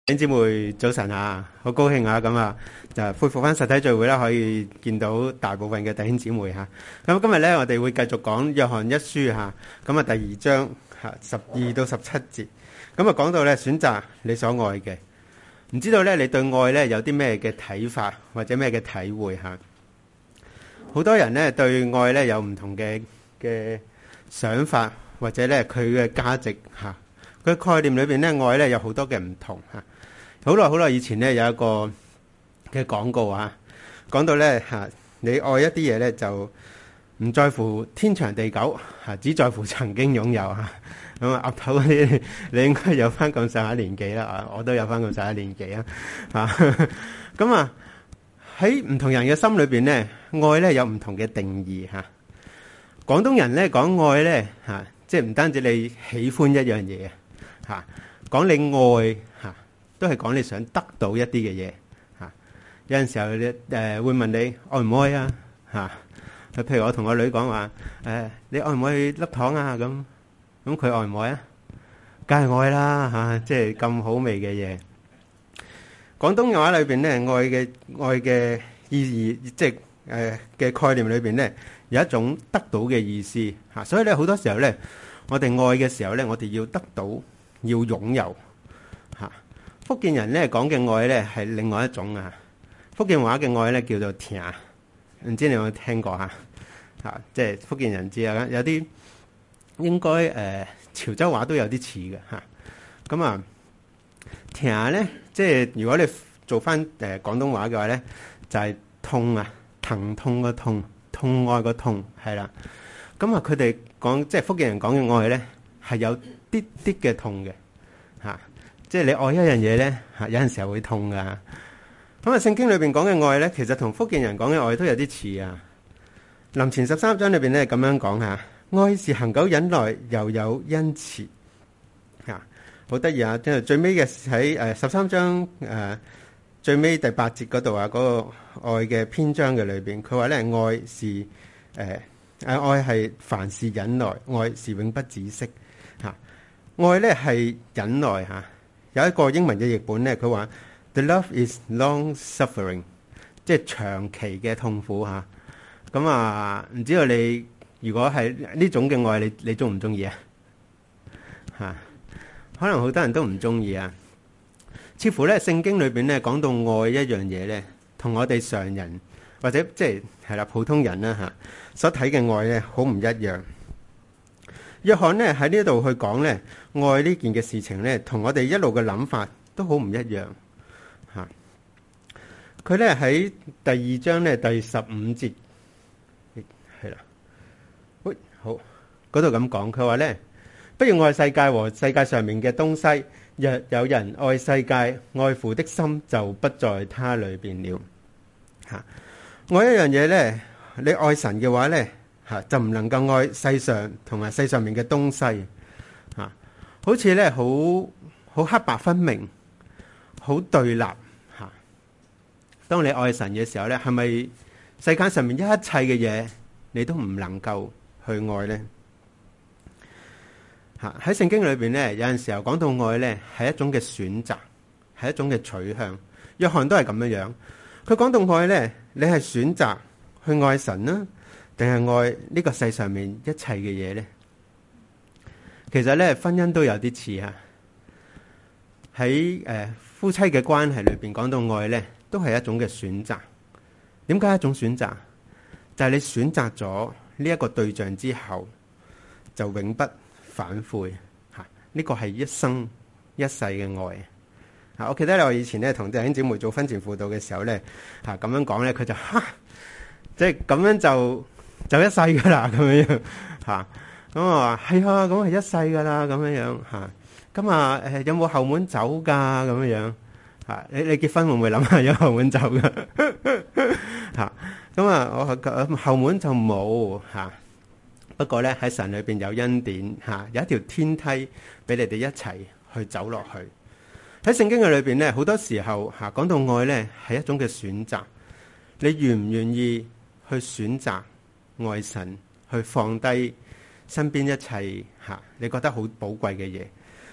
弟兄姊妹早晨啊，好高興啊，咁啊就恢復翻實體聚會啦，可以見到大部分嘅弟兄姊妹吓。咁今日咧，我哋會繼續講約翰一書吓，咁啊第2章吓12到17節，咁啊講到咧選擇你所愛嘅，唔知道咧你對愛咧有啲咩嘅睇法或者咩嘅體會吓？好多人咧對愛咧有唔同嘅想法，或者咧佢嘅價值吓，佢概念裏邊咧愛咧有好多嘅唔同吓。好耐以前咧有一個嘅廣告啊，講到咧你愛一啲嘢咧就唔在乎天長地久只在乎曾經擁有啊。咁啊，岌頭嗰啲你應該有翻咁上下年紀啦啊，我都有翻咁上下年紀啊。咁啊喺唔同人嘅心裏邊咧，愛咧有唔同嘅定義吓。廣東人咧講愛咧即係唔單止你喜歡一樣嘢吓，講你愛吓。都係講你想得到一啲嘅嘢吓，有陣時候你會問你愛唔愛啊吓？譬如我同我女講話你愛唔愛粒糖啊？咁佢愛唔愛啊？梗係愛啦吓，即係咁好味嘅嘢。廣東話裏邊咧，愛嘅意義，即係嘅概念裏邊咧，有一種得到嘅意思吓，所以咧好多時候咧，我哋愛嘅時候咧，我哋要得到，要擁有吓。福建人咧講嘅愛咧係另外一種啊，福建話嘅愛咧叫做甜，唔知你有冇聽過吓？即係福建人知啊，有啲應該潮州話都有啲似嘅吓。咁啊，甜咧即係如果你做翻廣東話嘅話咧，就係痛啊，疼痛個痛，痛愛個痛係啦。咁啊，佢哋講即係福建人講嘅愛咧係有啲啲嘅痛嘅吓。即係你愛一樣嘢咧，有陣時候會痛噶。咁啊，聖經裏邊講嘅愛咧，其實同福建人講嘅愛都有啲似啊。林前13章裏邊咧咁樣講吓，愛是恒久忍耐，又有恩慈。好得意啊！即係最尾嘅喺13章最尾第8節嗰度啊，嗰個愛嘅篇章嘅裏邊，佢話咧愛是愛係凡事忍耐，愛是永不止息吓。愛咧係忍耐吓。有一個英文嘅譯本咧，佢話 The love is long suffering， 即係長期嘅痛苦吓。咁啊，唔知道你如果係呢種嘅愛，你中唔中意啊？吓，可能好多人都唔中意啊。似乎咧，聖經裏邊咧講到愛一樣嘢咧，同我哋常人或者即係啦普通人啦吓所睇嘅愛咧，好唔一樣。約翰咧喺呢度去講咧愛呢件嘅事情咧，同我哋一路嘅諗法都好唔一樣吓。佢咧喺第2章咧第15節係啦，喂好嗰度咁講，佢話咧不要愛世界和世界上面嘅東西，若有人愛世界，愛父的心就不在他裏邊了吓。愛一樣嘢咧，你愛神嘅話咧。就唔能夠愛世上同埋世上面嘅東西，好似咧好黑白分明，好對立吓。當你愛神嘅時候咧，係咪世界上面一切嘅嘢你都唔能夠去愛呢？喺聖經裏邊咧，有陣時候講到愛咧，係一種嘅選擇，係一種嘅取向。約翰都係咁樣樣，佢講到愛咧，你係選擇去愛神啦，定係愛呢個世上面一切嘅嘢呢？其實咧，婚姻都有啲似啊。喺夫妻嘅關係裏邊講到愛咧，都係一種嘅選擇。點解一種選擇？就係你選擇咗呢一個對象之後，就永不反悔吓。呢個係一生一世嘅愛吓。我記得我以前咧同弟兄姊妹做婚前輔導嘅時候咧吓，咁樣講咧，佢就即係咁樣就一世噶啦，咁樣樣吓。咁我話係啊，咁係一世噶啦，咁樣樣吓。咁啊，有冇後門走噶？咁樣樣吓。你結婚會唔會諗下有後門走噶？吓。咁啊，我後門就冇吓。不過咧喺神裏邊有恩典吓，有一條天梯俾你哋一齊去走落去。喺聖經嘅裏邊咧，好多時候吓講到愛咧係一種嘅選擇。你願唔願意去選擇愛神，去放低身邊一切吓你覺得好寶貴嘅嘢，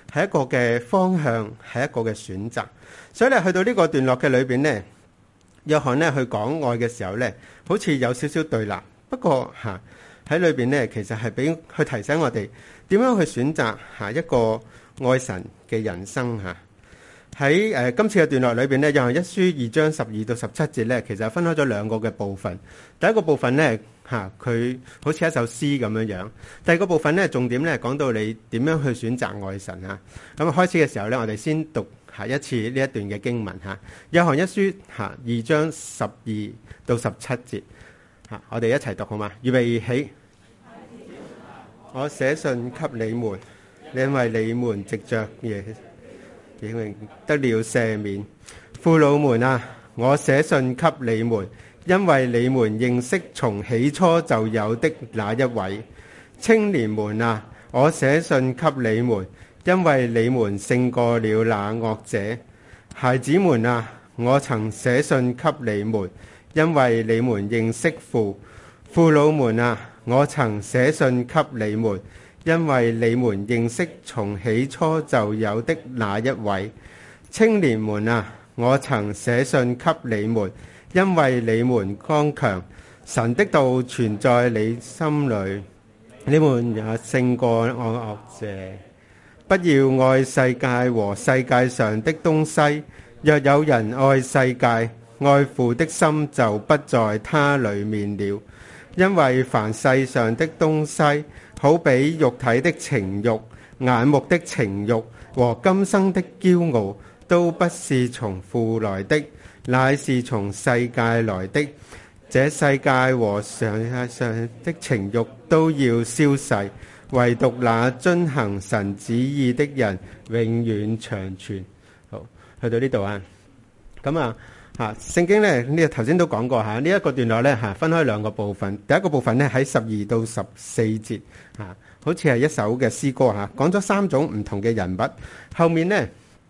係一個嘅方向，係一個嘅選擇。所以咧，去到呢個段落嘅裏邊呢，約翰呢去講愛嘅時候呢，好似有少少對立。不過喺裏邊呢，其實係俾去提醒我哋點樣去選擇一個愛神嘅人生嚇。喺今次嘅段落裏邊呢，約翰一書2章12到17節呢，其實分開咗兩個嘅部分。第一個部分呢，佢好似一首詩咁樣樣。第二個部分呢，重點呢講到你點樣去選擇愛神啊。咁開始嘅時候呢，我哋先讀一次呢一段嘅經文嚇。約翰一書2章12到17節我哋一齊讀好嗎？預備起。我寫信給你們，因為你們藉着耶穌得了赦免。父老們啊，我寫信給你們，因為你們認識從起初就有的那一位。青年們啊，我寫信給你們，因為你們勝過了那惡者。孩子們啊，我曾寫信給你們，因為你們認識父。父老們啊，我曾寫信給你們，因為你們認識從起初就有的那一位。青年們啊，我曾寫信給你們，因為你們剛強，神的道存在你心裏，你們也勝過惡者。不要愛世界和世界上的東西，若有人愛世界，愛父的心就不在他裏面了。因為凡世上的東西，好比肉體的情慾、眼目的情慾和今生的驕傲，都不是從父來的，乃是從世界來的。這世界和上的情慾都要消逝，唯獨那遵行神旨意的人永遠長存。好，去到呢度啊，咁聖經呢，呢個頭先都講過呢一個段落呢，分開兩個部分。第一個部分呢，喺12到14節好似係一首嘅詩歌講咗3種唔同嘅人物。後面呢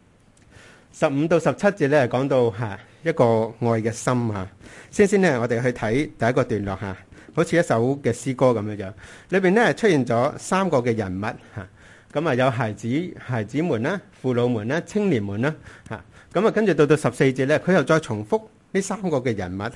15到17節呢，講到一個愛嘅心先呢，我哋去睇第一個段落好似一首嘅詩歌咁樣樣，裏邊呢出現咗3個嘅人物咁有孩子們啦、父老們啦、青年們啦咁跟住到14節呢，佢又再重複呢3個嘅人物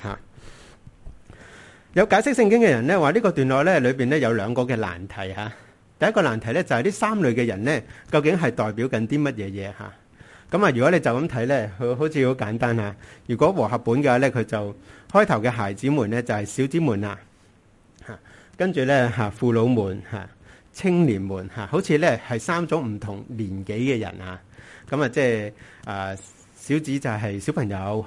有解釋聖經嘅人呢話呢個段落呢裏邊呢有2個嘅難題第一個難題呢就係呢3類嘅人呢究竟係代表緊啲乜嘢嘢咁如果你就咁睇呢，佢好似好簡單如果和合本嘅話呢，佢就開頭嘅孩子們呢就係小子們跟住呢父老們青年們好似呢係3種唔同年紀嘅人咁即係小子就係小朋友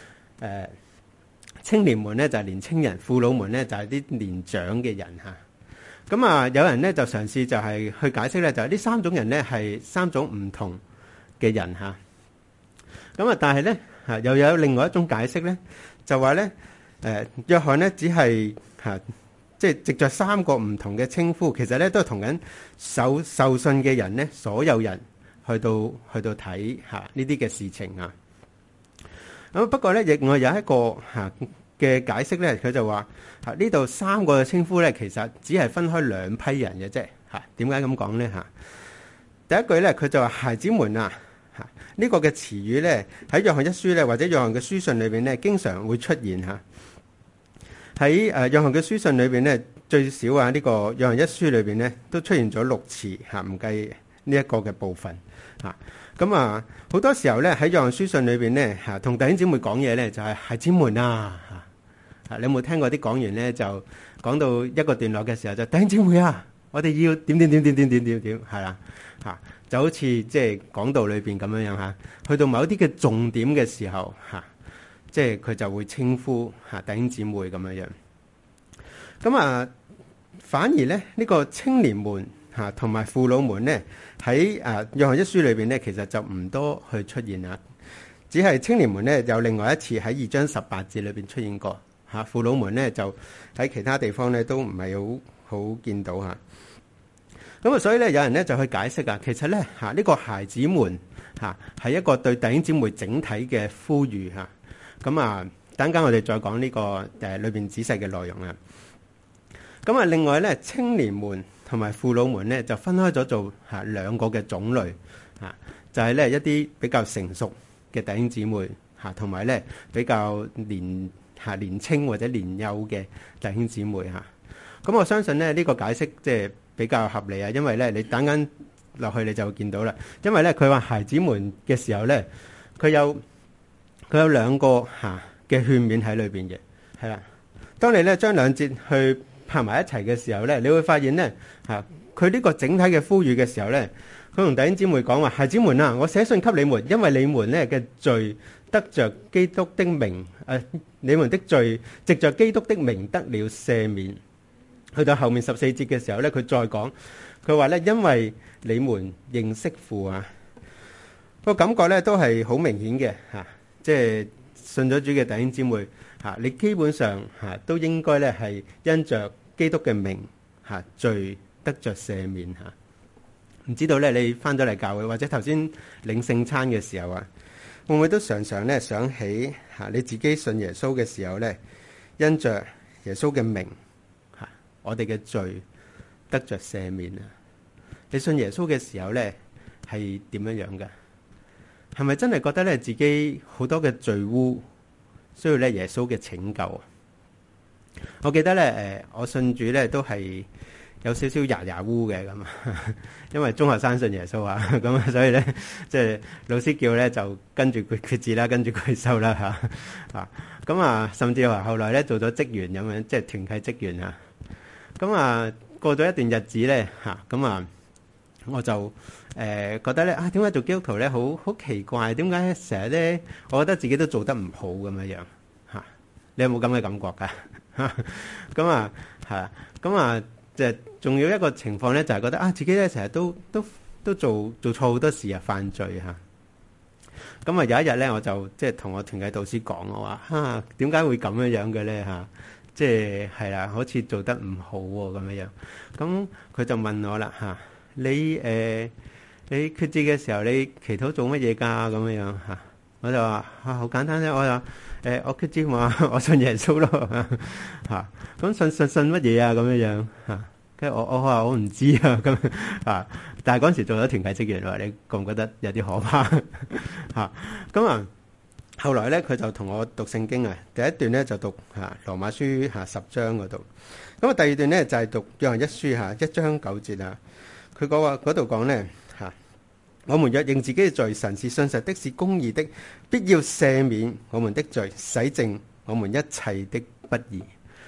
青年們呢就係年青人，父老們呢就係啲年長嘅人咁有人呢就嘗試就係去解釋呢，就係呢3種人呢係3種唔同嘅人咁但係呢又有另外一種解釋呢，就話呢約翰呢只係即係藉着3個唔同嘅稱呼，其實呢都係同緊受信嘅人呢，所有人去到睇呢啲嘅事情咁不過呢，另外有一個嘅解釋呢，佢就話呢度3個嘅稱呼呢，其實只係分開2批人嘅啫點解咁講呢第一句呢，佢就話孩子們呢個嘅詞語呢，喺約翰一書呢，或者約翰嘅書信裏邊呢，經常會出現喺約翰嘅書信裏邊呢，最少呢個約翰一書裏邊呢，都出現咗6次唔計呢一個嘅部分咁好多時候呢，喺約翰書信裏邊呢，同弟兄姊妹講嘢呢，就係孩子們你有冇聽過啲講員呢？就講到一個段落嘅時候就弟兄姊妹我哋要點係啦就好似即係講道裏邊咁樣去到某一啲嘅重點嘅時候即係佢就會稱呼弟兄姊妹咁樣咁反而咧呢個青年們同埋父老們呢，喺約翰一書裏邊呢，其實就唔多去出現只係青年們呢，有另外一次喺2章18節裏邊出現過父老們呢，就喺其他地方呢，都唔係好見到咁所以咧有人咧就去解釋其實咧呢個孩子們係一個對弟兄姊妹整體嘅呼籲咁等間我哋再講呢個裏邊仔細嘅內容咁另外咧青年們同埋父老們咧就分開咗做2個嘅種類就係咧一啲比較成熟嘅弟兄姊妹嚇，同埋咧比較年青或者年幼嘅弟兄姊妹嚇。咁我相信咧呢個解釋即係比較合理啊，因為咧你等緊落去你就會見到啦。因為咧佢話孩子們嘅時候咧，佢有兩個嘅勸勉喺裏邊嘅，係啦。當你咧將兩節去拍埋一齊嘅時候咧，你會發現咧佢呢個整體嘅呼籲嘅時候咧，佢同弟兄姊妹講話：孩子們啊，我寫信給你們，因為你們咧嘅罪得着基督的名，你們的罪藉着基督的名得了赦免。去到後面14節嘅時候咧，佢再講，佢話咧，因為你們認識父啊，個感覺咧都係好明顯嘅即係信咗主嘅弟兄姊妹你基本上都應該咧係因着基督嘅名罪得着赦免唔知道咧你翻咗嚟教會或者頭先領聖餐嘅時候會唔會都常常咧想起你自己信耶穌嘅時候咧，因着耶穌嘅名我哋嘅罪得着赦免啊？你信耶穌嘅時候咧係點樣樣嘅？係咪真係覺得咧自己好多嘅罪污需要咧耶穌嘅拯救啊？我記得咧我信主咧都係有少少牙污嘅咁，因為中學生信耶穌咁所以咧即係老師叫咧就跟住佢決志啦，跟住佢收啦咁甚至話後來咧做咗職員咁樣，即係團契職員咁過咗一段日子咧我就覺得咧點解做基督徒咧好奇怪？點解成日咧我覺得自己都做得唔好咁樣你有冇咁嘅感覺㗎？咁即係仲有一個情況咧，就係覺得自己咧成日都做錯好多事犯罪咁有一日咧，我就即係同我團契導師講，我話點解會咁樣嘅咧即係啦，好似做得唔好喎咁樣。咁佢就問我啦你決志嘅時候，你祈禱做乜嘢㗎？咁樣我就話好簡單啫，我話我決志話我信耶穌咯咁信乜嘢啊？咁樣跟住我話我唔知咁但係嗰陣時做咗團契職員，你覺唔覺得有啲可怕咁後來咧，佢就同我讀聖經第一段咧就讀羅馬書10章嗰度，咁第二段咧就係讀約翰一書1章9節佢講話嗰度講咧我們若認自己嘅罪，神是信實的，是公義的，必要赦免我們的罪，洗淨我們一切的不義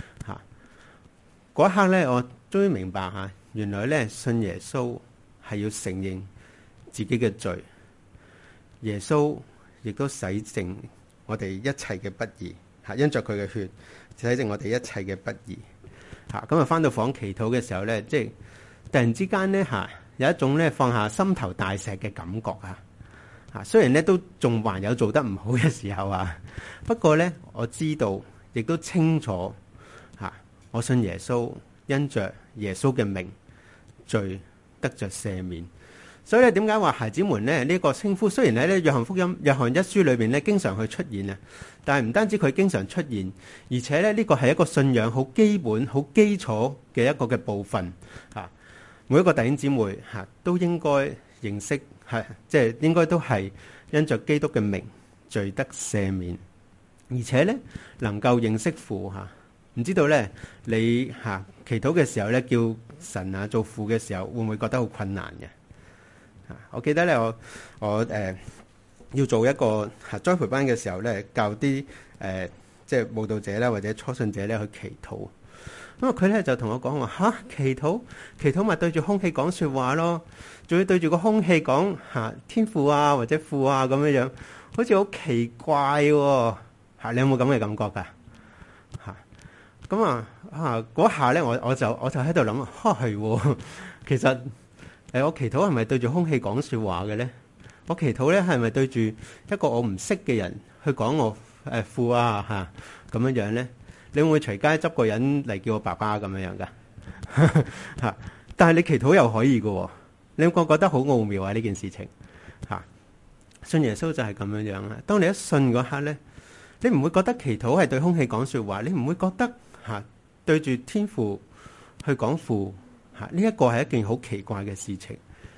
嗰一刻咧，我終於明白原來咧信耶穌係要承認自己嘅罪，耶穌亦都洗淨我哋一切嘅不義因着佢嘅血洗淨我哋一切嘅不義咁翻到房祈禱嘅時候咧，即係突然之間咧有一種咧放下心頭大石嘅感覺雖然咧都仲還有做得唔好嘅時候不過咧我知道亦都清楚我信耶穌，因着耶穌嘅名罪得着赦免。所以咧，點解話孩子們咧呢個稱呼，雖然喺咧約翰福音、約翰一書裏邊咧經常去出現但係唔單止佢經常出現，而且咧呢個係一個信仰好基本、好基礎嘅一個嘅部分每一個弟兄姊妹都應該認識即係應該都係因着基督嘅名罪得赦免，而且咧能夠認識父唔知道咧你祈禱嘅時候咧叫神做父嘅時候，會唔會覺得好困難嘅？我記得咧，我要做一個栽培班嘅時候咧，教啲即係慕道者啦或者初信者咧去祈禱。咁佢咧就同我講話祈禱咪對住空氣講說話咯，仲要對住個空氣講天父或者父咁樣，好似好奇怪喎你有冇咁嘅感覺㗎？咁嗰下咧，我就喺度諗係其實我祈禱係咪對住空氣講說話嘅咧？我祈禱咧係咪對住一個我唔識嘅人去講我父咁樣咧？你會唔會隨街執個人嚟叫我爸爸咁樣噶？但係你祈禱又可以嘅，你會覺得好奧妙呢件事情信耶穌就係咁樣當你一信嗰刻咧，你唔會覺得祈禱係對空氣講說話，你唔會覺得對住天父去講父呢一個係一件好奇怪嘅事情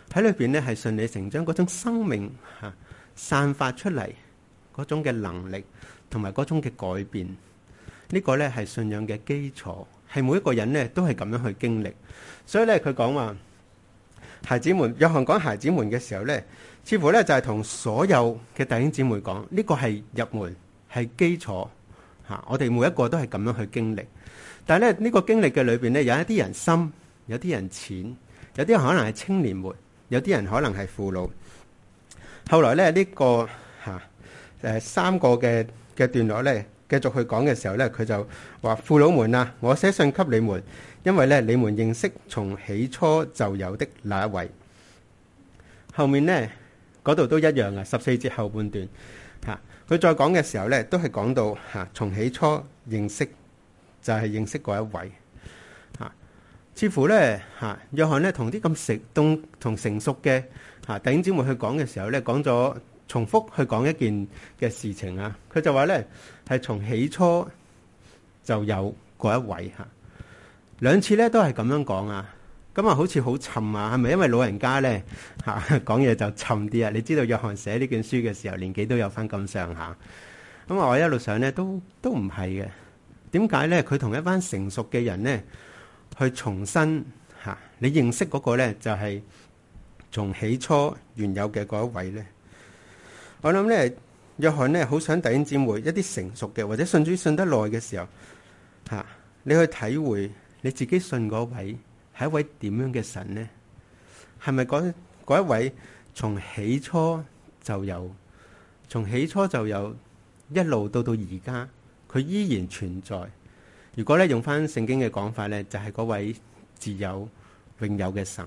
喺裏邊咧係順理成章嗰種生命散發出嚟嗰種嘅能力同埋嗰種嘅改變。呢個咧係信仰嘅基礎，係每一個人咧都係咁樣去經歷。所以咧佢講話孩子們，約翰講孩子們嘅時候咧，似乎咧就係同所有嘅弟兄姊妹講，呢個係入門，係基礎吓。我哋每一個都係咁樣去經歷。但係咧呢個經歷嘅裏邊咧，有一啲人深，有啲人淺，有啲人可能係青年們，有啲人可能係父老。後來咧呢個三個嘅段落咧，繼續去講嘅時候咧，佢就話父老們啊，我寫信給你們，因為咧你們認識從起初就有的那一位。後面呢嗰度都一樣啊，14節後半段佢再講嘅時候咧，都係講到從起初認識就係認識嗰一位。似乎咧約翰咧同啲咁成熟嘅弟兄姊妹去講嘅時候咧，講咗重複去講一件嘅事情啊。佢就話咧係從起初就有嗰一位兩次咧都係咁樣講啊。咁啊好似好沉啊，係咪因為老人家咧講嘢就沉啲啊？你知道約翰寫呢卷書嘅時候年紀都有翻咁上下。咁我一路上咧都唔係嘅。點解咧？佢同一班成熟嘅人咧去重新你認識嗰個咧就係從起初原有嘅嗰一位咧。我諗咧約翰咧好想弟兄姊妹一啲成熟嘅或者信主信得耐嘅時候你去體會你自己信嗰位係一位點樣嘅神呢？係咪嗰一位從起初就有，從起初就有，一路到而家佢依然存在？如果咧用翻聖經嘅講法咧，就係嗰位自有永有嘅神。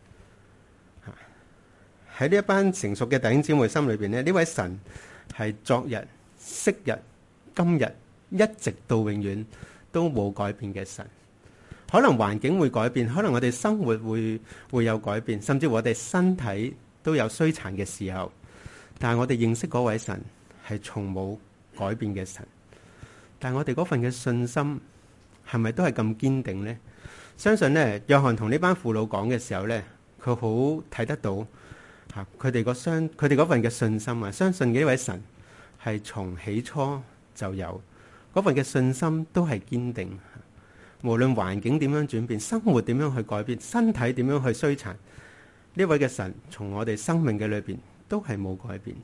喺呢一班成熟嘅弟兄姊妹心裏邊咧，呢位神係昨日、昔日、今日一直到永遠都冇改變嘅神。可能環境會改變，可能我哋生活會有改變，甚至我哋身體都有衰殘嘅時候，但係我哋認識嗰位神係從冇改變嘅神。但係我哋嗰份嘅信心係咪都係咁堅定呢？相信呢，約翰同呢班父老講嘅時候呢，佢好睇得到佢哋嗰份嘅信心啊，相信嘅呢位神係從起初就有，嗰份嘅信心都係堅定。無論環境點樣轉變，生活點樣去改變，身體點樣去衰殘，呢位嘅神從我哋生命嘅裏邊都係冇改變。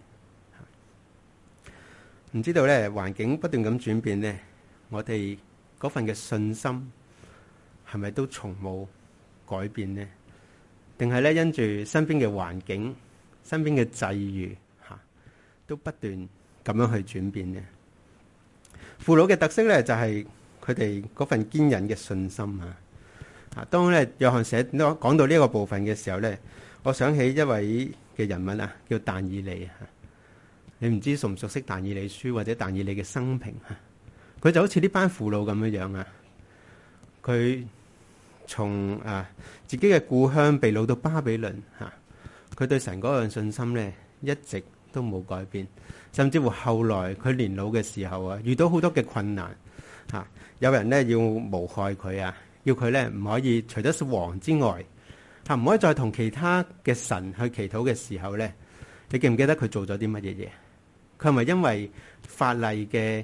唔知道呢，環境不斷咁轉變呢，我哋嗰份嘅信心係咪都從冇改變呢？定係呢，因住身邊嘅環境、身邊嘅際遇都不斷咁樣去轉變呢？父老嘅特色呢，就係佢哋嗰份堅忍嘅信心當咧約翰講到呢個部分嘅時候咧，我想起一位嘅人物叫但以理。你唔知熟唔熟悉但以理書或者但以理嘅生平？佢就好似呢班父老咁樣佢從自己嘅故鄉被擄到巴比倫佢對神嗰樣信心咧一直都冇改變，甚至乎後來佢年老嘅時候遇到好多嘅困難有人咧要誣害佢要佢咧唔可以除咗王之外唔可以再同其他嘅神去祈禱嘅時候咧，你記唔記得佢做咗啲乜嘢嘢？佢係咪因為法例嘅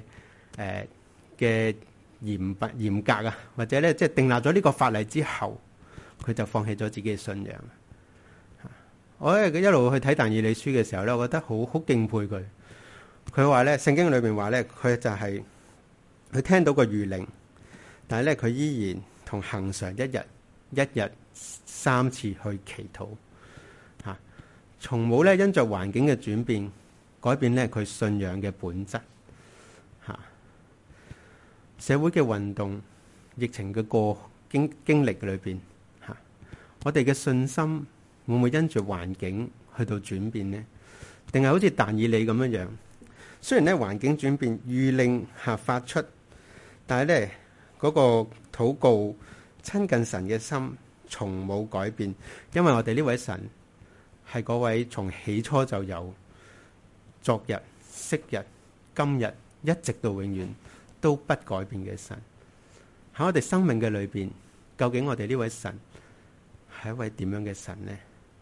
嚴格或者咧即係訂立咗呢個法例之後，佢就放棄咗自己嘅信仰？我一路去睇但以理書嘅時候咧，我覺得好敬佩佢。佢話咧，聖經裏邊話咧，佢就係佢聽到個諭令，但係咧佢依然同恆常一日3次去祈禱從冇咧因着環境嘅轉變改變咧佢信仰嘅本質社會嘅運動、疫情嘅經歷裏邊我哋嘅信心會唔會因住環境去到轉變呢？定係好似但以理咁樣？雖然咧環境轉變，諭令發出，但係咧嗰個禱告親近神嘅心從冇改變，因為我哋呢位神係嗰位從起初就有，昨日、昔日、今日一直到永遠都不改變嘅神。喺我哋生命嘅裏邊，究竟我哋呢位神係一位點樣嘅神呢？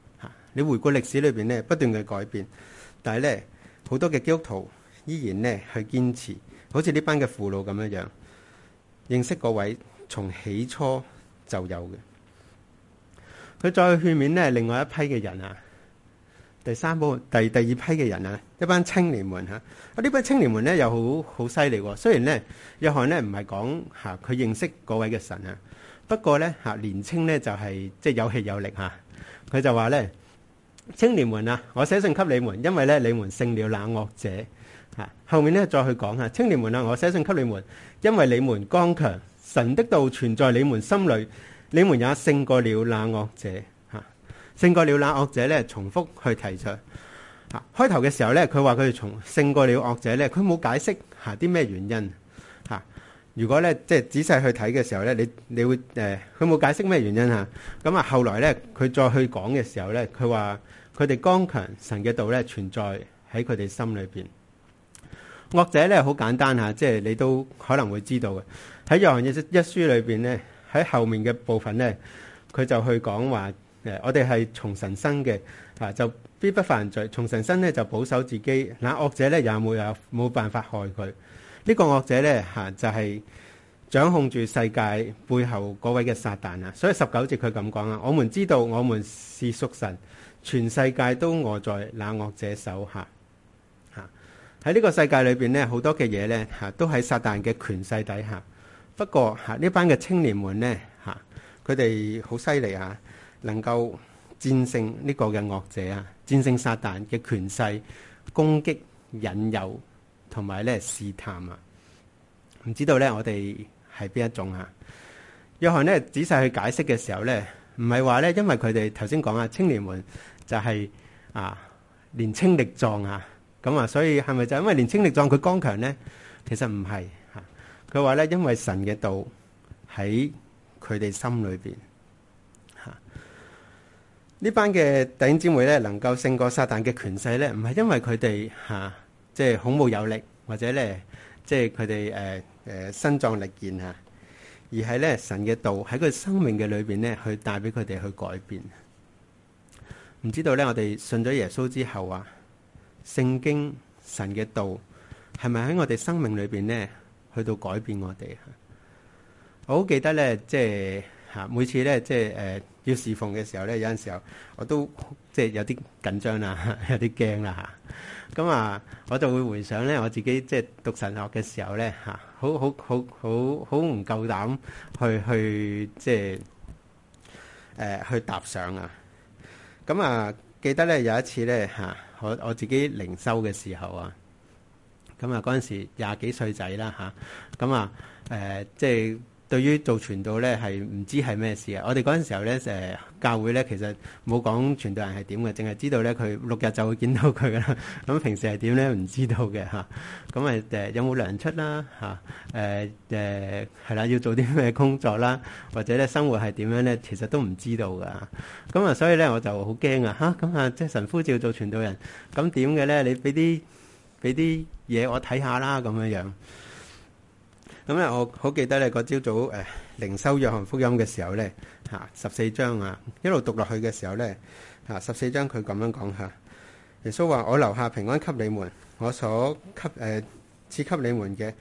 你回顧歷史裏邊咧，不斷嘅改變，但係咧好多嘅基督徒依然咧去堅持，好似呢班嘅父老咁樣樣，認識嗰位從起初就有嘅。佢再勸勉咧另外一批嘅人啊，第二批嘅人啊，一班青年們嚇。呢班青年們咧又好犀利喎。雖然咧約翰咧唔係講嚇佢認識嗰位嘅神啊，不過咧嚇年青咧就係即係有氣有力嚇。佢就話咧：青年們啊，我寫信給你們，因為咧你們勝了那惡者嚇。後面咧再去講嚇，青年們啊，我寫信給你們，因為你們剛強，神的道存在你們心裏，你們也勝過了那惡者嚇。勝過了那惡者咧，重複去提出嚇。開頭嘅時候咧，佢話佢哋勝過了惡者咧，佢冇解釋嚇啲咩原因嚇。如果咧即係仔細去睇嘅時候咧，你會佢冇解釋咩原因嚇。咁啊，後來咧佢再去講嘅時候咧，佢話佢哋剛強，神嘅道咧存在喺佢哋心裏邊。惡者咧好簡單嚇，即係你都可能會知道嘅。喺約翰一書裏邊咧，喺後面嘅部分咧，佢就去講話我哋係從神生嘅就必不犯罪。從神生咧就保守自己，那惡者咧也冇辦法害佢。呢個惡者咧就係掌控住世界背後嗰位嘅撒旦啊。所以19節佢咁講啊：我們知道我們是屬神，全世界都臥在那惡者手下。喺呢個世界裏邊咧，好多嘅嘢咧都喺撒旦嘅權勢底下。不過呢班嘅青年們咧佢哋好犀利啊，能夠戰勝呢個嘅惡者啊，戰勝撒旦嘅權勢、攻擊、引誘同埋咧試探啊。唔知道咧我哋係邊一種啊？約翰咧仔細去解釋嘅時候咧，唔係話咧因為佢哋頭先講啊，青年們就係年青力壯啊，咁啊，所以係咪就因為年青力壯佢剛強咧？其實唔係嚇。佢話咧，因為神嘅道喺佢哋心裏邊嚇。呢班嘅弟兄姊妹咧，能夠勝過撒旦嘅權勢咧，唔係因為佢哋即係孔武有力，或者咧即係佢哋身壯力健嚇，而係咧神嘅道喺佢生命嘅裏邊咧，去帶俾佢哋去改變。唔知道咧，我哋信咗耶穌之後啊，聖經神嘅道係咪喺我哋生命裏邊咧，去到改變我哋？我好記得咧，即係每次咧，即係要侍奉嘅時候咧，有陣時候我都即係有啲緊張啦，有啲驚啦嚇。咁啊，我就會回想咧，我自己即係讀神學嘅時候咧嚇，好唔夠膽去即係去踏上啊。咁啊，記得咧有一次咧我自己靈修嘅時候啊，咁啊嗰陣時20幾歲仔啦嚇，咁啊即係對於做傳道咧係唔知係咩事啊。我哋嗰陣時候咧教會咧其實冇講傳道人係點嘅，淨係知道咧佢6日就會見到佢噶啦。咁平時係點咧唔知道嘅嚇。咁有冇糧出啦嚇？係啦，要做啲咩工作啦，或者咧生活係點樣咧，其實都唔知道噶。咁啊，所以咧我就好驚啊嚇！咁啊，即係神呼召做傳道人，咁點嘅咧？你俾啲嘢我睇下啦，咁樣樣。咁咧，我好記得咧，嗰朝早靈修約翰福音嘅時候咧14章啊，一路讀落去嘅時候咧14章佢咁樣講下，耶穌話：我留下平安給你們，我所賜給你們嘅，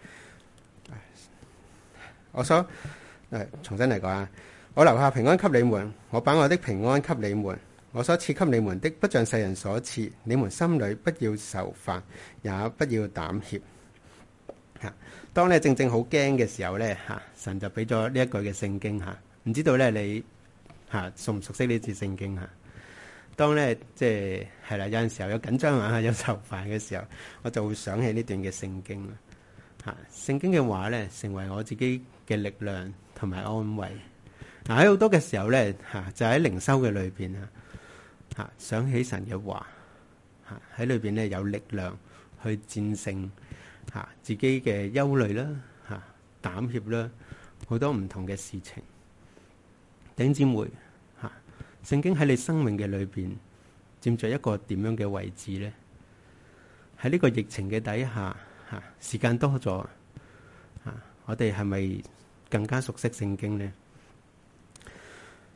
重新嚟講啊！我留下平安給你們，我把我的平安給你們，我所賜給你們的，不像世人所賜。你們心裏不要愁煩，也不要膽怯。當咧正好驚嘅時候咧神就俾咗呢一句嘅聖經唔知道咧你熟唔熟悉呢節聖經當咧即係啦，有陣時候有緊張有愁煩嘅時候，我就會想起呢段嘅聖經啦。聖經嘅話咧，成為我自己嘅力量同埋安慰。喺好多嘅時候咧就喺靈修嘅裏邊想起神嘅話喺裏邊咧有力量去戰勝自己嘅憂慮啦膽怯啦，好多唔同嘅事情。弟兄姊妹聖經喺你生命嘅裏邊佔著一個點樣嘅位置呢？喺呢個疫情嘅底下時間多咗我哋係咪更加熟悉聖經呢？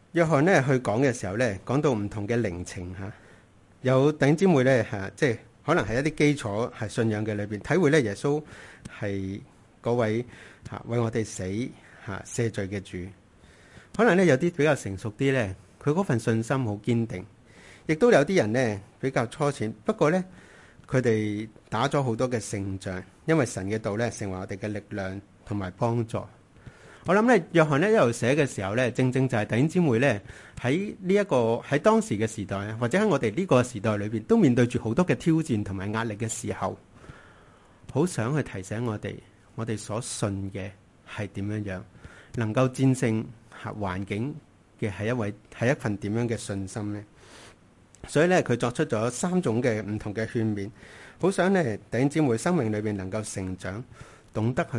約翰咧去講嘅時候咧，講到唔同嘅靈情嚇，有弟兄姊妹咧嚇，即係可能係一啲基礎係信仰嘅裏邊，體會咧耶穌係嗰位嚇為我哋死嚇赦罪嘅主。可能咧有啲比較成熟啲咧，佢嗰份信心好堅定，亦都有啲人咧比較初淺，不過咧佢哋打咗好多嘅勝仗，因為神嘅道咧成為我哋嘅力量同埋幫助。我諗咧，約翰咧一路寫嘅時候咧，正正就係弟兄姊妹咧喺呢一個喺當時嘅時代，或者喺我哋呢個時代裏邊，都面對住好多嘅挑戰同埋壓力嘅時候，好想去提醒我哋所信嘅係點樣樣，能夠戰勝環境嘅係一份點樣嘅信心呢？所以咧，佢作出咗3種嘅唔同嘅勸勉，好想咧弟兄姊妹生命裏邊能夠成長，懂得去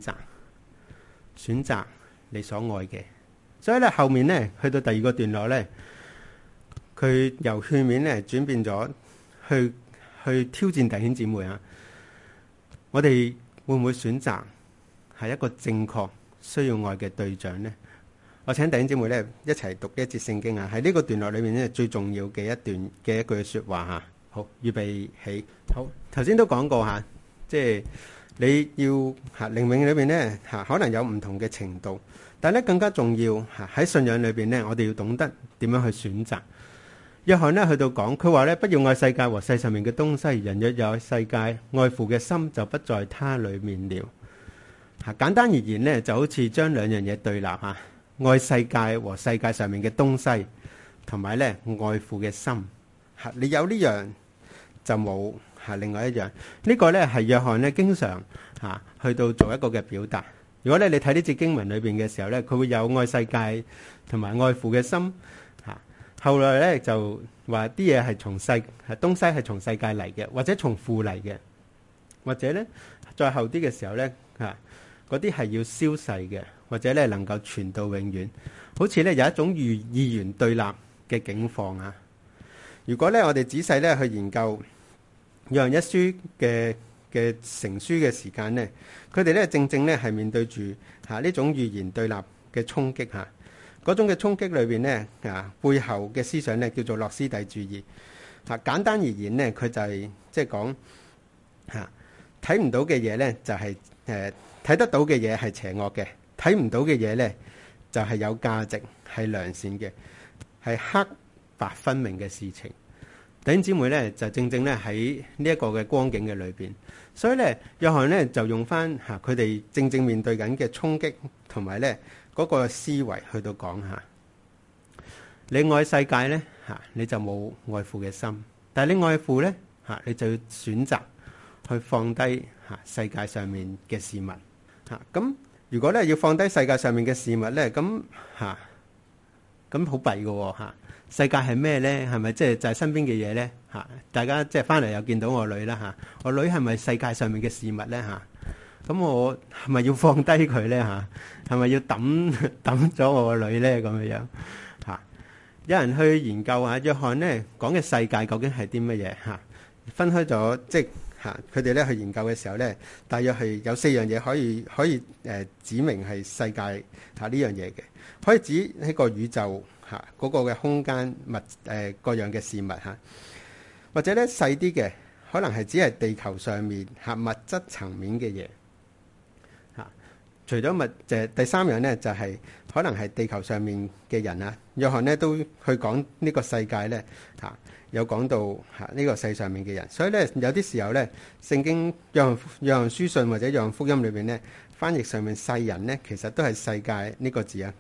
選擇你所愛嘅。所以咧後面咧去到第2個段落咧，佢由勸勉咧轉變咗去挑戰弟兄姊妹啊！我哋會唔會選擇係一個正確需要愛嘅對象呢？我請弟兄姊妹咧一齊讀一節聖經啊！喺呢個段落裏面咧最重要嘅一段嘅一句說話吓。好，預備起。好，頭先都講過吓，即係你要靈命裏邊咧可能有唔同嘅程度，但係咧更加重要喺信仰裏邊咧，我哋要懂得點樣去選擇。約翰咧去到講，佢話咧不要愛世界和世上面嘅東西，人若有世界愛父嘅心，就不在他裏面了。簡單而言咧，就好似將兩樣嘢對立吓，愛世界和世界上面嘅東西，同埋咧愛父嘅心。你有呢樣就冇另外一樣。呢個咧係約翰咧經常去到做一個嘅表達。如果咧你睇呢節經文裏邊嘅時候咧，佢會有愛世界同埋愛父嘅心。後來咧就話啲嘢係從東西係從世界嚟嘅，或者從父嚟嘅，或者咧再後啲嘅時候咧嗰啲係要消逝嘅，或者咧能夠傳到永遠。好似咧有一種二元對立嘅境況啊！如果咧我哋仔細咧去研究約翰一書嘅成書嘅時間咧，佢哋咧正正咧係面對住呢種二元對立嘅衝擊嚇。嗰種嘅衝擊裏邊咧背後嘅思想咧叫做諾斯底主義。簡單而言咧，佢就係即係講睇唔到嘅嘢咧就係睇得到嘅嘢係邪惡嘅，睇唔到嘅嘢咧就係有價值係良善嘅，係黑白分明嘅事情。弟兄姊妹咧就正正咧喺呢一個嘅光景嘅裏邊，所以咧約翰咧就用翻佢哋正正面對緊嘅衝擊同埋咧嗰個思維去到講下，你愛世界咧你就冇愛父嘅心，但係你愛父咧你就要選擇去放低世界上面嘅事物。咁如果咧要放低世界上面嘅事物咧，咁好弊㗎。世界係咩咧？係咪即係就係身邊嘅嘢咧？大家即係翻嚟又見到我女啦我女係咪世界上面嘅事物咧？咁我係咪要放低佢咧？係咪要抌咗我個女咧？咁樣有人去研究下約翰咧講嘅世界究竟係啲乜嘢？分開咗，即係佢哋咧去研究嘅時候咧，大約係有4樣嘢可以指明係世界呢樣嘢嘅，可以指呢個宇宙嗰個嘅空間各樣嘅事物或者咧細啲嘅，可能係只係地球上面物質層面嘅嘢。除咗第3樣咧，就係可能係地球上面嘅人啊。約翰咧都去講呢個世界咧有講到呢個世上面嘅人，所以咧有啲時候咧，聖經約翰書信或者約翰福音裏邊咧，翻譯上面世人咧，其實都係世界呢個字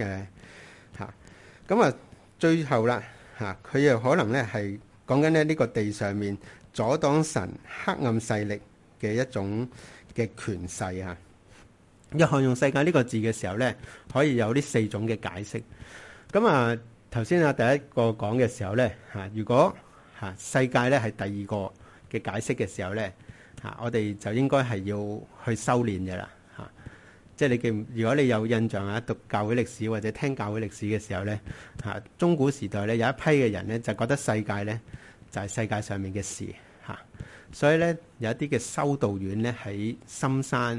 咁最後啦佢又可能咧係講緊咧呢個地上面阻擋神黑暗勢力嘅一種嘅權勢約翰用世界呢個字嘅時候咧，可以有呢4種嘅解釋。咁頭先第一個講嘅時候咧如果世界咧係第2個嘅解釋嘅時候咧我哋就應該係要去修煉嘅啦即係如果你有印象讀教會歷史或者聽教會歷史嘅時候咧中古時代咧有一批嘅人咧就覺得世界咧就係世界上面嘅事所以咧有一啲嘅修道院咧喺深山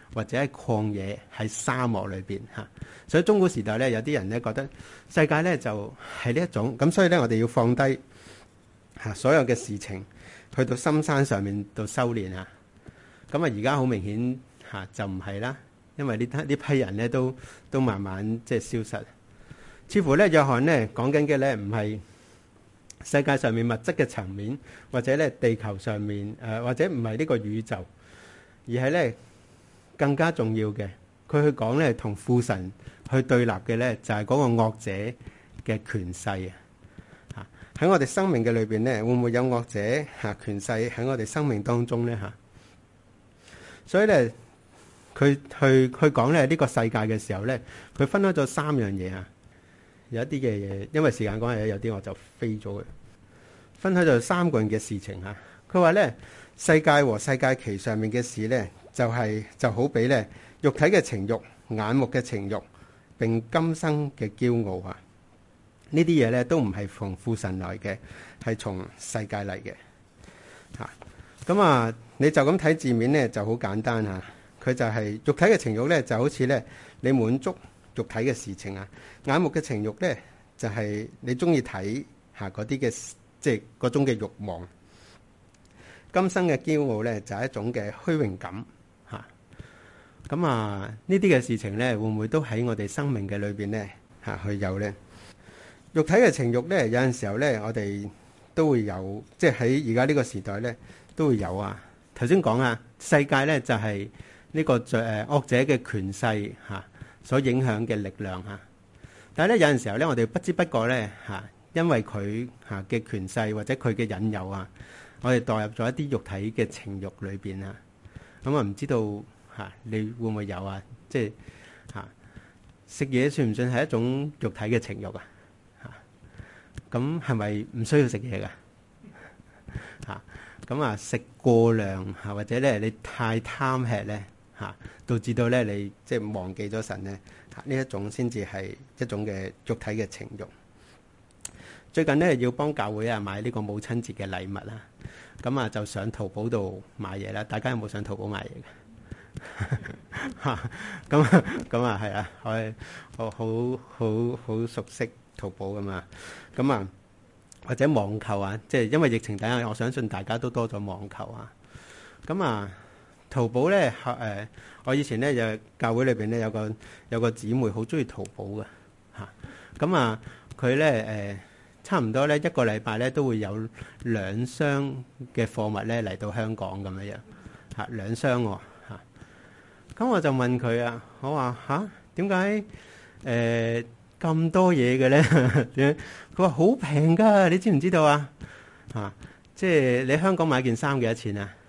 或者喺曠野喺沙漠裏邊嚇。所以中古時代咧，有啲人咧覺得世界咧就係呢一種咁，所以咧我哋要放低嚇所有嘅事情，去到深山上面度修練啊。咁啊，而家好明顯嚇就唔係啦，因為呢批人咧都慢慢即係消失。似乎咧約翰咧講緊嘅咧唔係世界上面物質嘅層面，或者咧地球上面或者唔係呢個宇宙，而係咧更加重要嘅，佢去講咧同父神去對立嘅咧就係嗰個惡者嘅權勢啊！喺我哋生命嘅裏邊咧，會唔會有惡者權勢喺我哋生命當中咧嚇？所以咧，佢去講咧呢個世界嘅時候咧，佢分開咗三樣嘢啊！有一啲嘅嘢，因為時間關係，有啲我就飛咗佢。分開咗三個人嘅事情嚇。佢話咧，世界和世界其上面嘅事咧，就好比咧肉體嘅情慾、眼目嘅情慾並今生嘅驕傲啊！呢啲嘢咧都唔係從父神來嘅，係從世界嚟嘅嚇。咁啊，你就咁睇字面咧就好簡單嚇。佢就係肉體嘅情慾咧，就好似咧你滿足肉體嘅事情啊，眼目嘅情慾咧就係你中意睇嚇嗰啲嘅，即係嗰種嘅慾望。今生嘅驕傲咧就係一種嘅虛榮感嚇。咁啊，呢啲嘅事情咧會唔會都喺我哋生命嘅裏邊咧嚇去有咧？肉體嘅情慾咧有陣時候咧我哋都會有，即係喺而家呢個時代咧都會有啊。頭先講啊，世界咧就係呢個惡者嘅權勢嚇所影響嘅力量嚇，但係咧有陣時候咧，我哋不知不覺咧嚇，因為佢嚇嘅權勢或者佢嘅引誘啊，我哋墮入咗一啲肉體嘅情慾裏邊啊。咁啊，唔知道嚇你會唔會有啊？即係嚇食嘢算唔算係一種肉體嘅情慾啊？嚇咁係咪唔需要食嘢㗎？嚇咁啊，食過量嚇或者咧你太貪吃咧。嚇，導致到咧你即係忘記咗神咧，呢一種先至係一種嘅肉體嘅情慾。最近咧要幫教會啊買呢個母親節嘅禮物啦，咁啊就上淘寶度買嘢啦。大家有冇上淘寶買嘢嘅？嚇，咁啊係啊，我好熟悉淘寶噶嘛。咁啊或者網購啊，即係因為疫情底下，我相信大家都多咗網購啊。咁啊〜淘寶咧，我以前咧就教會裏邊咧有個姊妹好中意淘寶嘅嚇，咁啊佢咧差唔多咧一個禮拜咧都會有2箱嘅貨物咧嚟到香港咁樣樣嚇，2箱喎嚇。咁我就問佢啊，我話嚇點解咁多嘢嘅咧？佢話好平㗎，你知唔知道啊？嚇，即係你香港買件衫幾多錢啊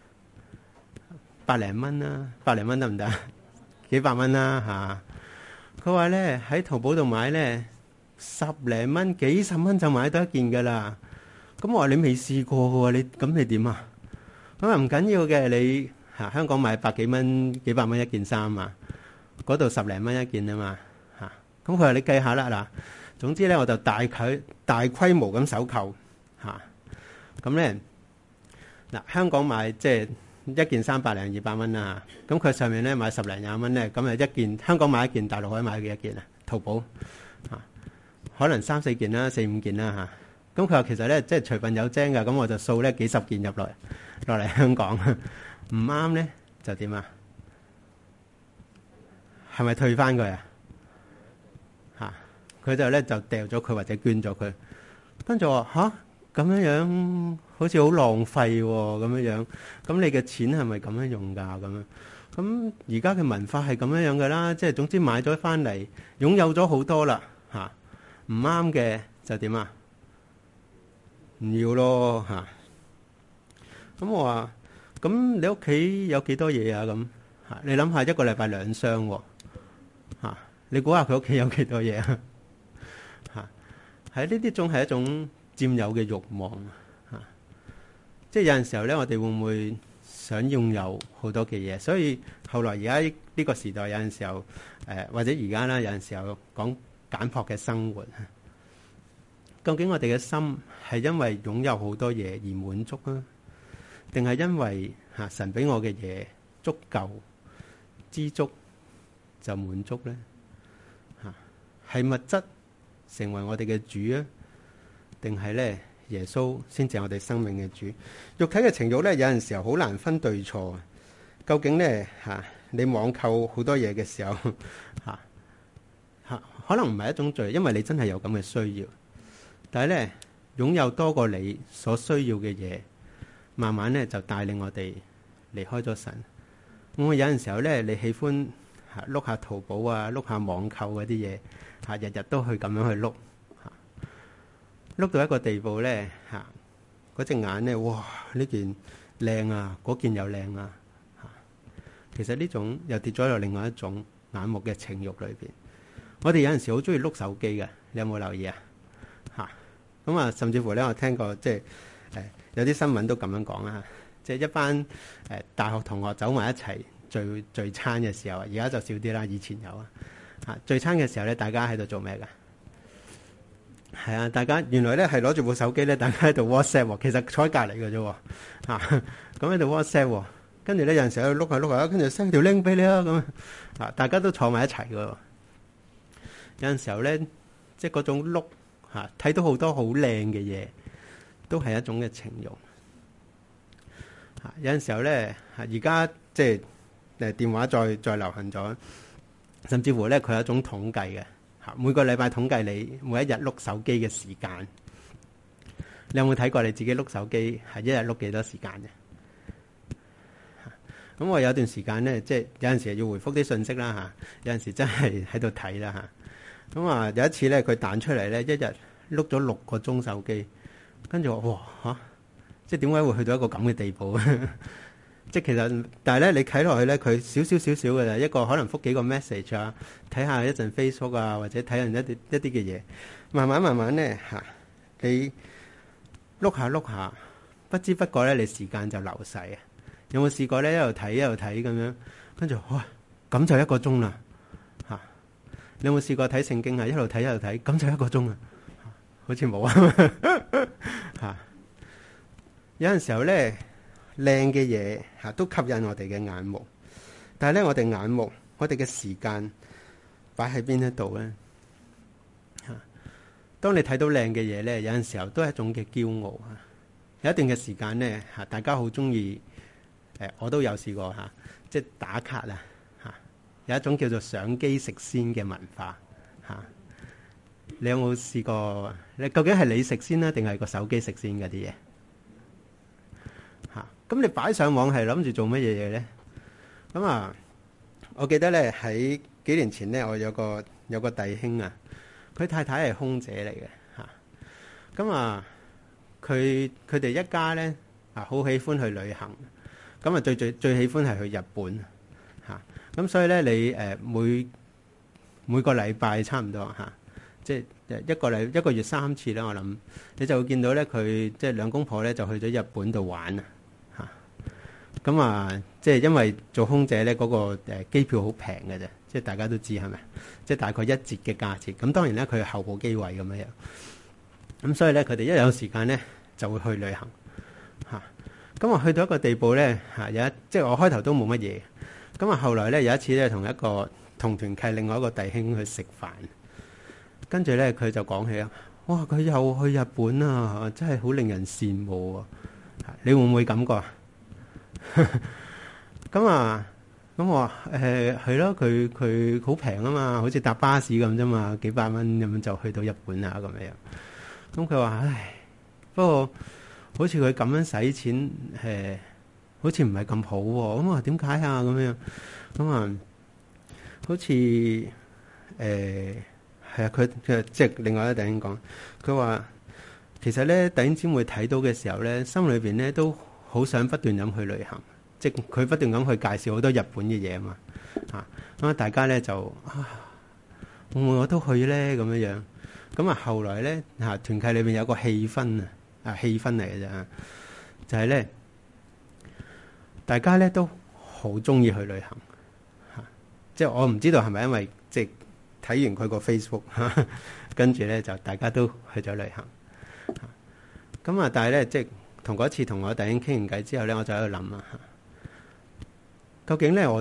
？100零蚊啦，100零蚊得唔得？幾百蚊啦嚇。佢話咧喺淘寶度買咧10零蚊、幾十蚊就買到一件㗎啦。咁我話你未試過嘅喎，你點啊？咁啊唔緊要嘅，你嚇香港買百幾蚊、幾百蚊一件衫啊，嗰度10零蚊一件啊嘛嚇。咁佢話你計下啦嗱。總之咧我就大規模咁搜購嚇。咁咧嗱香港買即係。一件300零200蚊啦，咁佢上面咧買10零20蚊咧，咁啊一件香港買一件，大陸可以買幾多件啊？淘寶嚇，可能3、4件啦，4、5件啦嚇。咁佢話其實咧即係隨份有精㗎，咁我就掃咧幾十件落嚟香港，唔啱咧就點啊？係咪退翻佢啊？嚇，佢就咧就掉咗佢或者捐咗佢，跟住我話嚇。咁樣好似好浪費喎，咁樣咁你嘅錢係咪咁樣用㗎？咁而家嘅文化係咁樣㗎啦，即係總之買咗翻嚟，擁有咗好多啦嚇，唔啱嘅就點啊？唔要咯嚇。咁我話咁你屋企有幾多嘢啊？咁嚇你諗下一個禮拜2箱喎嚇，你估下佢屋企有幾多嘢啊？嚇，喺呢啲仲係一種佔有嘅慾望嚇，即係有陣時候咧，我哋會唔會想擁有好多嘅嘢？所以後來而家呢個時代有陣時候或者而家啦，有陣時候講簡樸嘅生活，究竟我哋嘅心係因為擁有好多嘢而滿足啊，定係因為神俾我嘅嘢足夠， 知足就滿足呢？係物質成為我哋嘅主啊，定係呢耶穌先至係我哋生命嘅主？肉體嘅情慾呢，有陣時候好難分對錯。究竟呢，你網購好多嘢嘅時候可能唔係一種罪，因為你真係有咁嘅需要。但係呢，擁有多過你所需要嘅嘢，慢慢呢就帶領我哋離開咗神。我有陣時候呢，你喜歡碌下淘寶啊，碌下網購嗰啲嘢，日日都去咁樣去碌到一個地步呢，嗰隻眼呢，哇！呢件靚啊，嗰件又靚啊，其實呢種又跌咗落另外一種眼目嘅情慾裏邊。我哋有陣時好中意碌手機嘅，你有冇留意啊？咁啊，甚至乎咧，我聽過即係有啲新聞都咁樣講啦，即係一班大學同學走埋一齊聚餐嘅時候，而家就少啲啦，以前有聚餐嘅時候咧，大家喺度做咩㗎？係啊，大家原來咧係攞住部手機咧，大家喺度 WhatsApp， 其實坐喺隔離嘅啫，咁喺度 WhatsApp， 跟住咧有陣時喺度碌下碌下，跟住 send 條 link 俾你啊，咁大家都坐埋一齊嘅。有陣時候咧，即係嗰種碌睇到好多好靚嘅嘢，都係一種嘅情慾。有陣時候咧，而家即係電話再流行咗，甚至乎咧佢有一種統計嘅，每個禮拜統計你每一日碌手機嘅時間。你有冇睇過你自己碌手機係一日碌幾多時間嘅？咁我有段時間咧，即係有陣時要回覆啲信息啦，有陣時真係喺度睇啦。咁有一次咧，佢彈出嚟咧，一日碌咗6個鐘手機，跟住我哇即係點解會去到一個咁嘅地步？即係其實，但係咧你睇落去咧，佢少少嘅啫，一個可能覆幾個 message 啊，睇下一陣 Facebook 啊，或者睇人一啲嘅嘢，慢慢咧你碌下，不知不覺咧，你時間就流逝啊！有冇試過咧？一路睇咁樣，跟住哇，咁就1個鐘啦！你有冇試過睇聖經啊？一路睇，咁就1個鐘啊！好似冇啊！有陣時候咧，靚嘅嘢都吸引我哋嘅眼目，但係咧我哋眼目，我哋嘅時間擺喺邊一度咧？當你睇到靚嘅嘢咧，有陣時候都係一種嘅驕傲啊！有一段嘅時間咧，大家好中意我都有試過即係打卡啊！有一種叫做相機食先嘅文化你有冇試過？你究竟係你食先啦，定係個手機食先嗰啲嘢？咁你擺上網係諗住做乜嘢嘢咧？咁我記得咧喺幾年前咧，我有個弟兄啊，佢太太係空姐嚟嘅咁佢哋一家咧好喜歡去旅行，咁最喜歡係去日本咁所以咧，你每個禮拜差唔多即係一個月3次啦。我諗你就會見到咧，佢即係兩公婆咧就去咗日本度玩即係因為做空姐咧，嗰個機票好平嘅啫，即係大家都知係咪？即係大概1折嘅價錢。咁當然咧，佢係後部機位咁樣。咁所以咧，佢哋一有時間咧就會去旅行咁我去到一個地步咧即係我開頭都冇乜嘢。咁後來咧有一次咧，同團契另外一個弟兄去食飯，跟住咧佢就講起哇！佢又去日本啊，真係好令人羨慕啊！你會唔會感覺啊？咁我話係咯，佢好平啊嘛，好似搭巴士咁啫嘛，幾百蚊咁就去到日本啊咁樣。咁佢話唉，不過好似佢咁樣使錢好似唔係咁好喎。咁我話點解啊？咁樣咁好似係啊，佢即係另外一個弟兄講，佢話其實咧弟兄姊妹睇到嘅時候咧，心裏邊咧都好想不斷咁去旅行，即係佢不斷咁去介紹好多日本嘅嘢啊嘛咁大家咧就會唔會我都去咧咁樣。咁後來咧團契裏邊有個氣氛氣氛嚟嘅啫，就係咧大家咧都好中意去旅行即係我唔知道係咪因為即係睇完佢個 Facebook 跟住咧就大家都去咗旅行咁但係咧即係同嗰次同我弟兄傾完偈之後咧，我就喺度諗究竟咧我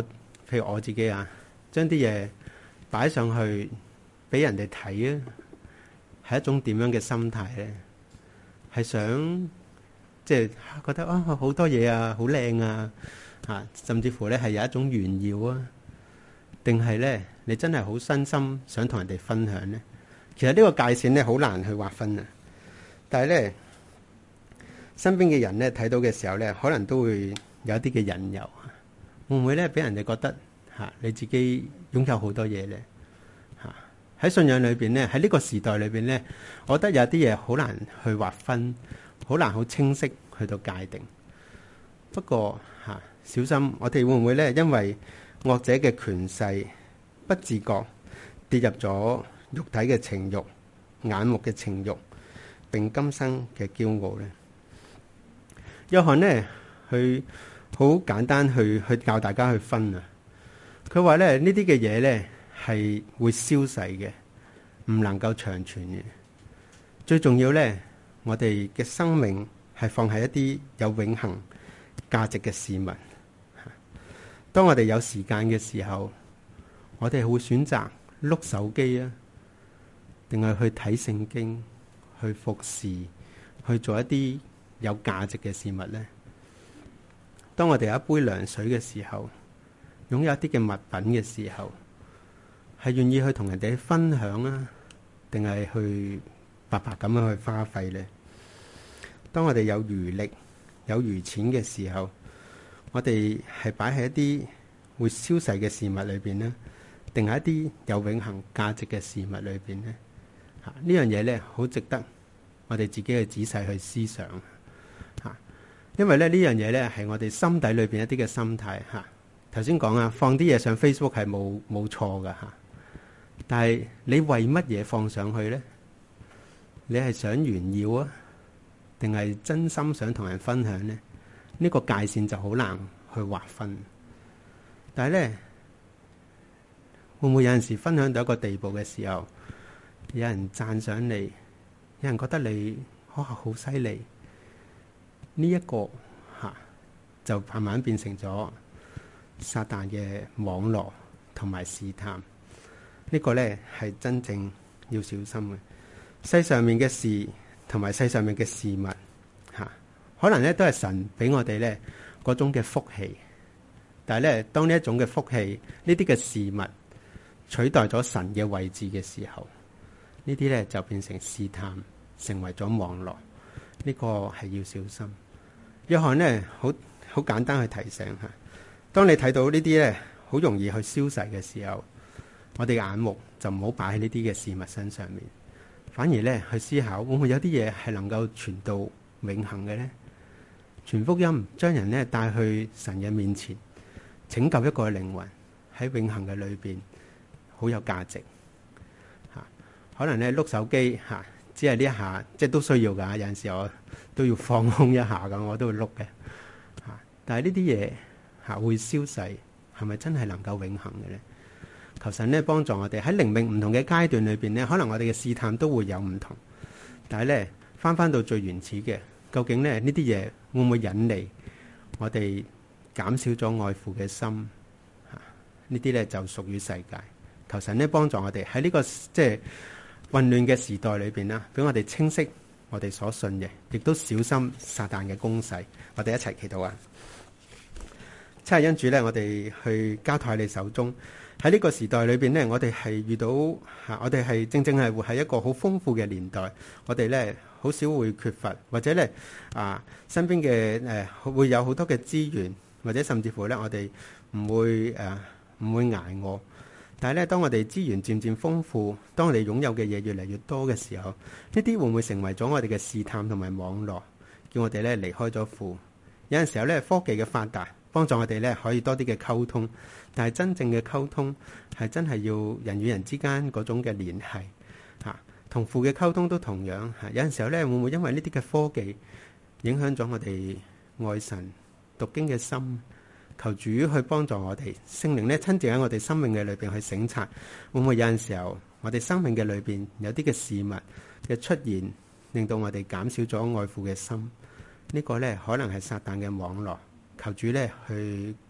譬如我自己啊，將啲嘢擺上去俾人哋睇啊，係一種點樣嘅心態咧？係想即係覺得啊，好多嘢啊，好靚啊，甚至乎咧係有一種炫耀啊，定係咧你真係好真心想同人哋分享咧？其實呢個界線咧好難去劃分啊。但係咧身邊嘅人咧睇到嘅時候咧，可能都會有一啲嘅引誘，會唔會咧俾人哋覺得你自己擁有好多嘢咧？喺信仰裏邊咧，喺呢個時代裏邊咧，我覺得有啲嘢好難去劃分，好難好清晰去到界定。不過小心，我哋會唔會咧因為惡者嘅權勢，不自覺跌入咗肉體嘅情慾、眼目嘅情慾，並今生嘅驕傲咧？約翰呢，佢好簡單去教大家去分啊。佢話咧呢啲嘅嘢咧係會消逝嘅，唔能夠長存嘅。最重要咧，我哋嘅生命係放喺一啲有永恆價值嘅事物。當我哋有時間嘅時候，我哋會選擇碌手機啊，定係去睇聖經、去服侍、去做一啲有價值嘅事物呢？當我哋有一杯涼水嘅時候，擁有一啲嘅物品嘅時候，係願意去同人哋分享啊，定係去白白咁樣去花費呢？當我哋有餘力、有餘錢嘅時候，我哋係擺喺一啲會消逝嘅事物裏邊呢，定係一啲有永恆價值嘅事物裏邊呢？呢樣嘢呢，好值得我哋自己去仔細去思想。因為咧呢樣嘢呢，係我哋心底裏邊一啲嘅心態。頭先講啊，放啲嘢上 Facebook 係冇錯噶。但係你為乜嘢放上去呢？你係想炫耀啊，定係真心想同人分享呢？呢個界線就好難去劃分。但係呢，會唔會有陣時分享到一個地步嘅時候，有人讚賞你，有人覺得你好犀利，呢一個就慢慢變成咗撒旦嘅網絡同埋試探。呢個呢係真正要小心嘅。世上面嘅事同埋世上面嘅事物，可能呢都係神俾我哋呢嗰種嘅福氣。但係呢，當呢一種嘅福氣，呢啲嘅事物取代咗神嘅位置嘅時候，呢啲呢就變成試探，成為咗網絡。呢個係要小心。約翰呢好簡單去提醒吓，當你睇到呢啲呢好容易去消逝嘅時候，我哋嘅眼目就唔好擺喺呢啲嘅事物身上面，反而呢去思考會唔會有啲嘢係能夠傳到永恆嘅呢？傳福音，將人呢帶去神嘅面前，拯救一個靈魂，喺永恆嘅裏邊好有價值。可能呢碌手機只係呢一下，即係都需要噶。有陣時我都要放空一下咁，我都會碌嘅。但係呢啲嘢會消逝，係咪真係能夠永恆嘅呢？求神呢幫助我哋喺靈命唔同嘅階段裏邊呢，可能我哋嘅試探都會有唔同。但係呢，翻到最原始嘅，究竟呢啲嘢會唔會引嚟我哋減少咗愛父嘅心？呢啲呢就屬於世界。求神呢幫助我哋喺呢個即係混亂嘅時代裏邊啦，俾我哋清晰我哋所信嘅，亦都小心撒旦嘅攻勢。我哋一齊祈禱啊！七日恩主呢，我哋去交託喺你手中。喺呢個時代裏邊呢，我哋係遇到我哋係正係活喺一個好豐富嘅年代。我哋呢好少會缺乏，或者呢身邊嘅會有好多嘅資源，或者甚至乎呢我哋唔會捱餓。但係咧，當我哋資源漸漸豐富，當我哋擁有嘅嘢越嚟越多嘅時候，呢啲會唔會成為咗我哋嘅試探同埋網絡，叫我哋咧離開咗父？有陣時候咧，科技嘅發達幫助我哋咧可以多啲嘅溝通，但係真正嘅溝通係真係要人與人之間嗰種嘅聯繫同父嘅溝通都同樣有陣時候咧，會唔會因為呢啲嘅科技影響咗我哋愛神讀經嘅心？求主去幫助我哋，聖靈咧親自喺我哋生命嘅裏邊去省察，會唔會有陣時候我哋生命嘅裏邊有啲嘅事物嘅出現，令到我哋減少咗愛父嘅心？呢個呢，可能係撒旦嘅網絡，求主呢去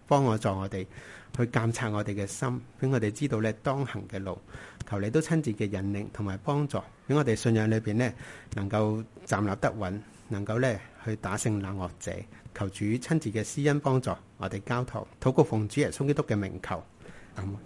幫我助我哋去監察我哋嘅心，俾我哋知道咧當行嘅路。求你都親自嘅引領同埋幫助，俾我哋信仰裏邊呢能夠站立得穩，能夠咧去打勝那惡者。求主親自嘅施恩幫助我哋交託，禱告奉主耶穌基督嘅名求。